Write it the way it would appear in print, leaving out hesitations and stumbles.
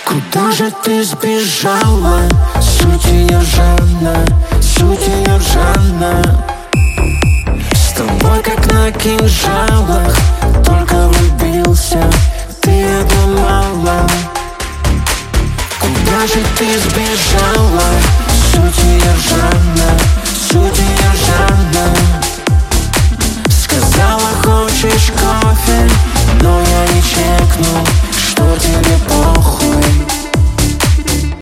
Куда же ты сбежала? Суть ее Жанна, суть ее Жанна. С тобой как на кинжалах, только влюбился, ты это мало. Куда же ты сбежала? Суть ее Жанна, суть ее Жанна. Сказала, хочешь кофе, но я не чекнул, что тебе похуй.